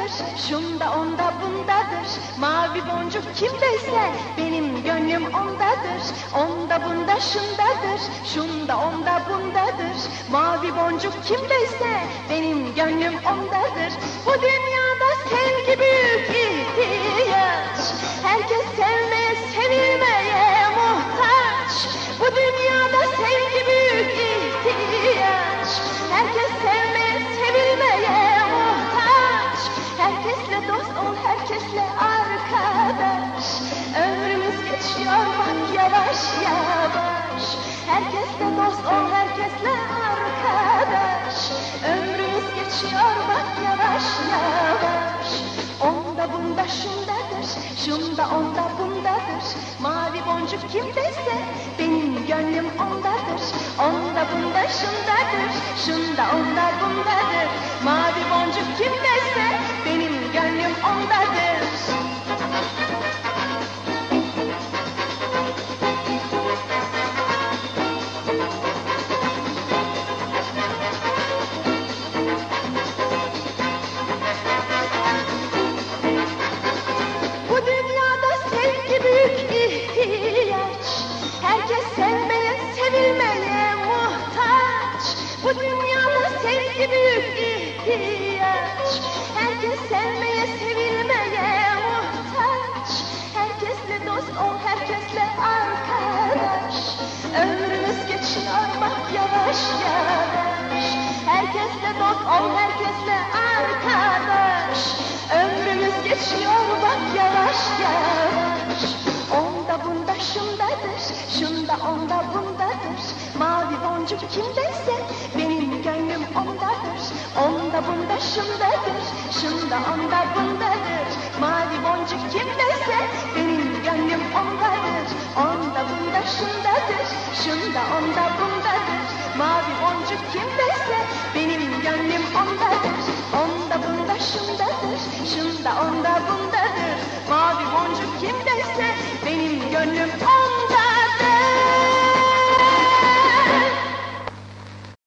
şundadır, şunda onda bundadır. Mavi boncuk kimdeyse benim gönlüm ondadır. Onda bunda şundadır, şunda onda bundadır. Mavi boncuk kimdeyse benim gönlüm ondadır. Bu dünyada sevgi büyük ihtiyaç. Herkes sevmeye sevilmeye muhtaç. Bu dünyada sevgi büyük ihtiyaç. Herkes sevmeye sevilmeye muhtaç. Herkesle dost ol, herkesle arkadaş. Ömrümüz geçiyor bak yavaş yavaş. Herkesle dost ol, herkesle arkadaş. Ömrümüz geçiyor bak yavaş yavaş. Onda bunda şundadır, şunda onda bundadır. Mavi boncuk kimdeyse benim gönlüm ondadır. Onda bunda şundadır, şunda onda bundadır. Mavi boncuk kimdeyse benim gönlüm ondadır. Herkes sevmeye, sevilmeye muhtaç. Bu dünyada sevgi büyük ihtiyaç. Herkes sevmeye, sevilmeye muhtaç. Herkesle dost ol, herkesle arkadaş. Ömrümüz geçiyor bak yavaş yavaş. Herkesle dost ol, herkesle arkadaş. Ömrümüz geçiyor bak yavaş yavaş. Onda bunda şundadır, şunda onda bundadır. Mavi boncuk kimdeyse benim gönlüm ondadır. Onda bunda şundadır, şunda onda bundadır. Mavi boncuk kimdeyse benim gönlüm ondadır. Onda bunda şundadır, şunda onda bundadır. Mavi boncuk kimdeyse benim gönlüm ondadır. Onda bunda şundadır, şunda onda bundadır.